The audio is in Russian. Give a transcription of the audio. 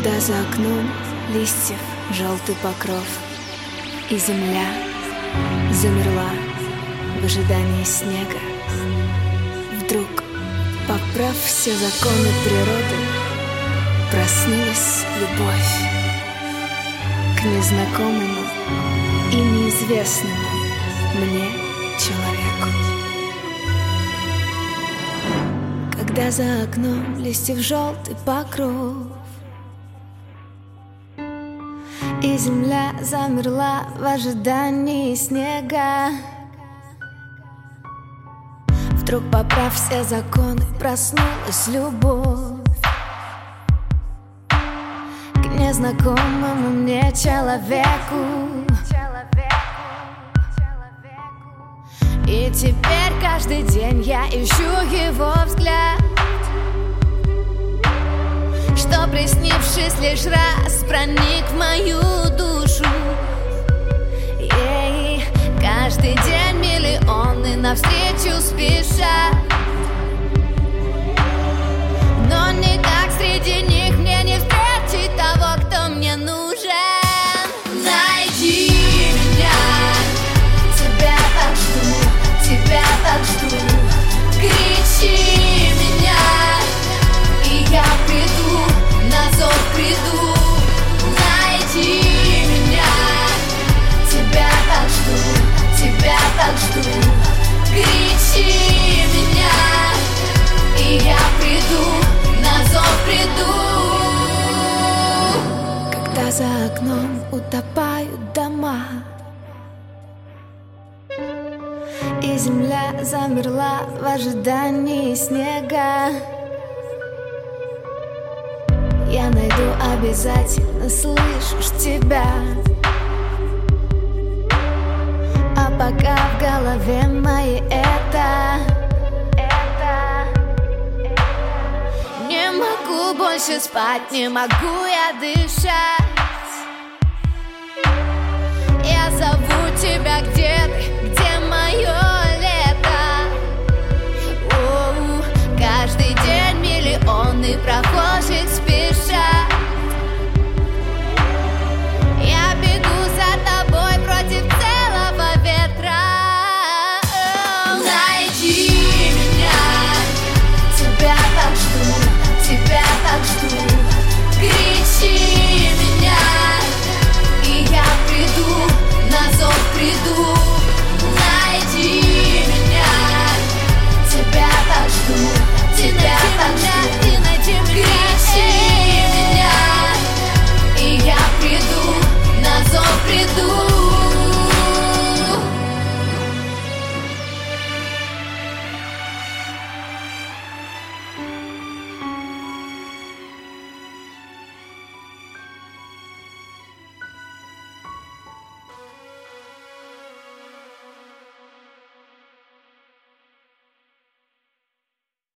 Когда за окном листьев желтый покров, и земля замерла в ожидании снега, вдруг, поправ все законы природы, проснулась любовь к незнакомому и неизвестному мне человеку. Когда за окном листьев желтый покров, и земля замерла в ожидании снега, вдруг, поправ все законы, проснулась любовь к незнакомому мне человеку. И теперь каждый день я ищу его взгляд, что, приснившись лишь раз, проник в мою душу. И каждый день миллионы навстречу спешат, но никак среди них мне не встретить того, кто мне нужен. Найди меня, тебя так жду, тебя так жду. Кричи меня, и я приду, на зов приду. Найди меня, тебя так жду, тебя так жду. Кричи меня, и я приду, на зов приду. Когда за окном утопают дома, и земля замерла в ожидании снега, я найду обязательно, слышишь, тебя. А пока в голове моей это не могу больше спать, не могу я дышать. Я зову тебя, где